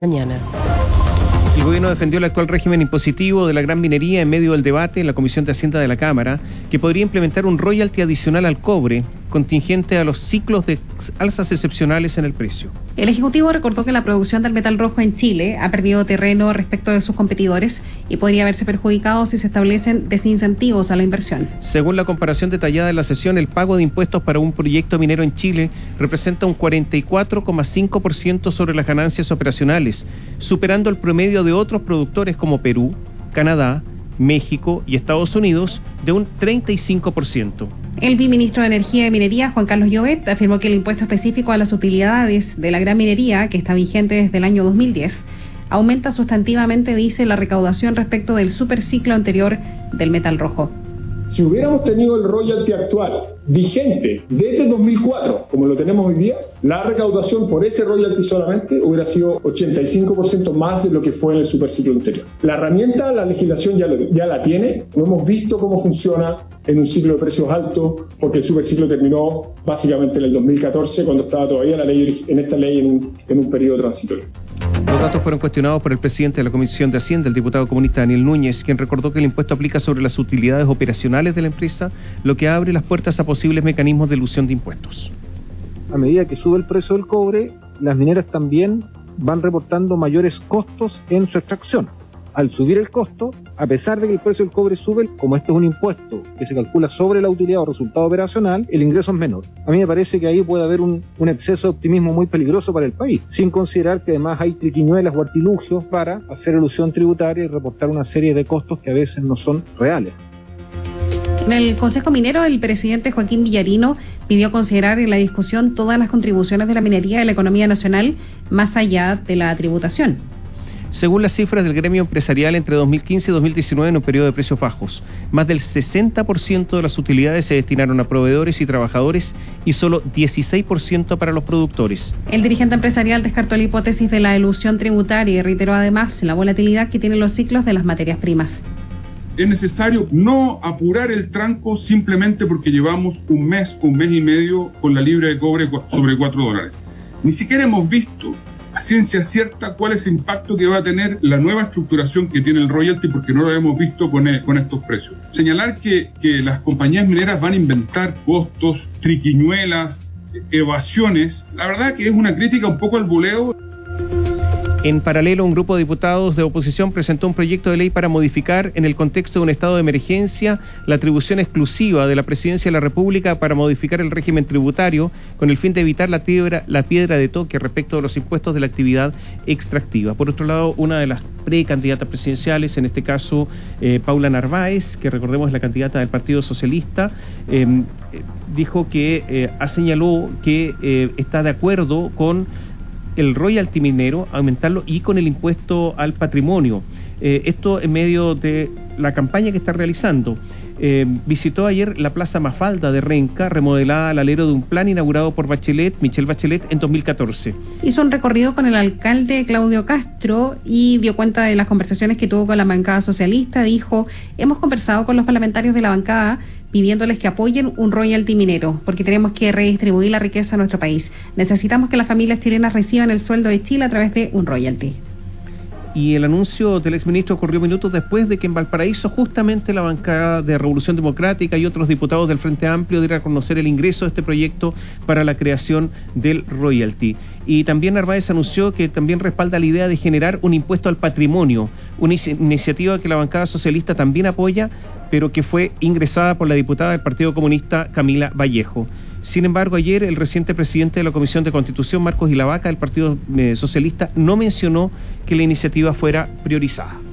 Mañana. El gobierno defendió el actual régimen impositivo de la gran minería en medio del debate en la Comisión de Hacienda de la Cámara, que podría implementar un royalty adicional al cobre, contingente a los ciclos de alzas excepcionales en el precio. El Ejecutivo recordó que la producción del metal rojo en Chile ha perdido terreno respecto de sus competidores y podría verse perjudicado si se establecen desincentivos a la inversión. Según la comparación detallada en la sesión, el pago de impuestos para un proyecto minero en Chile representa un 44,5% sobre las ganancias operacionales, superando el promedio de otros productores como Perú, Canadá, México y Estados Unidos de un 35%. El viceministro de Energía y Minería, Juan Carlos Llobet, afirmó que el impuesto específico a las utilidades de la gran minería, que está vigente desde el año 2010, aumenta sustantivamente, dice, la recaudación respecto del superciclo anterior del metal rojo. Si hubiéramos tenido el royalty actual vigente desde 2004, como lo tenemos hoy día, la recaudación por ese royalty solamente hubiera sido 85% más de lo que fue en el superciclo anterior. La herramienta, la legislación ya la tiene, no hemos visto cómo funciona en un ciclo de precios altos, porque el superciclo terminó básicamente en el 2014, cuando estaba todavía la ley, en esta ley en un periodo transitorio. Los datos fueron cuestionados por el presidente de la Comisión de Hacienda, el diputado comunista Daniel Núñez, quien recordó que el impuesto aplica sobre las utilidades operacionales de la empresa, lo que abre las puertas a posibles mecanismos de elusión de impuestos. A medida que sube el precio del cobre, las mineras también van reportando mayores costos en su extracción. Al subir el costo, a pesar de que el precio del cobre sube, como este es un impuesto que se calcula sobre la utilidad o resultado operacional, el ingreso es menor. A mí me parece que ahí puede haber un exceso de optimismo muy peligroso para el país, sin considerar que además hay triquiñuelas o artilugios para hacer elusión tributaria y reportar una serie de costos que a veces no son reales. En el Consejo Minero, el presidente Joaquín Villarino pidió considerar en la discusión todas las contribuciones de la minería a la economía nacional, más allá de la tributación. Según las cifras del gremio empresarial, entre 2015 y 2019, en un periodo de precios bajos, más del 60% de las utilidades se destinaron a proveedores y trabajadores y solo 16% para los productores. El dirigente empresarial descartó la hipótesis de la elusión tributaria y reiteró además la volatilidad que tienen los ciclos de las materias primas. Es necesario no apurar el tranco simplemente porque llevamos un mes y medio con la libra de cobre sobre $4. Ni siquiera hemos visto a ciencia cierta cuál es el impacto que va a tener la nueva estructuración que tiene el royalty, porque no lo hemos visto con estos precios. Señalar que las compañías mineras van a inventar costos, triquiñuelas, evasiones, la verdad que es una crítica un poco al buleo. En paralelo, un grupo de diputados de oposición presentó un proyecto de ley para modificar, en el contexto de un estado de emergencia, la atribución exclusiva de la Presidencia de la República para modificar el régimen tributario, con el fin de evitar la piedra de toque respecto de los impuestos de la actividad extractiva. Por otro lado, una de las precandidatas presidenciales, en este caso Paula Narváez, que recordemos es la candidata del Partido Socialista, dijo que señaló que está de acuerdo con el royalty minero, aumentarlo, y con el impuesto al patrimonio. Esto en medio de la campaña que está realizando. Visitó ayer la Plaza Mafalda de Renca, remodelada al alero de un plan inaugurado por Michelle Bachelet, en 2014. Hizo un recorrido con el alcalde Claudio Castro y dio cuenta de las conversaciones que tuvo con la bancada socialista. Dijo: hemos conversado con los parlamentarios de la bancada pidiéndoles que apoyen un royalty minero, porque tenemos que redistribuir la riqueza en nuestro país. Necesitamos que las familias chilenas reciban el sueldo de Chile a través de un royalty. Y el anuncio del exministro ocurrió minutos después de que en Valparaíso justamente la bancada de Revolución Democrática y otros diputados del Frente Amplio dieran a conocer el ingreso de este proyecto para la creación del royalty. Y también Narváez anunció que también respalda la idea de generar un impuesto al patrimonio, una iniciativa que la bancada socialista también apoya, pero que fue ingresada por la diputada del Partido Comunista Camila Vallejo. Sin embargo, ayer el reciente presidente de la Comisión de Constitución, Marcos Ilavaca, del Partido Socialista, no mencionó que la iniciativa fuera priorizada.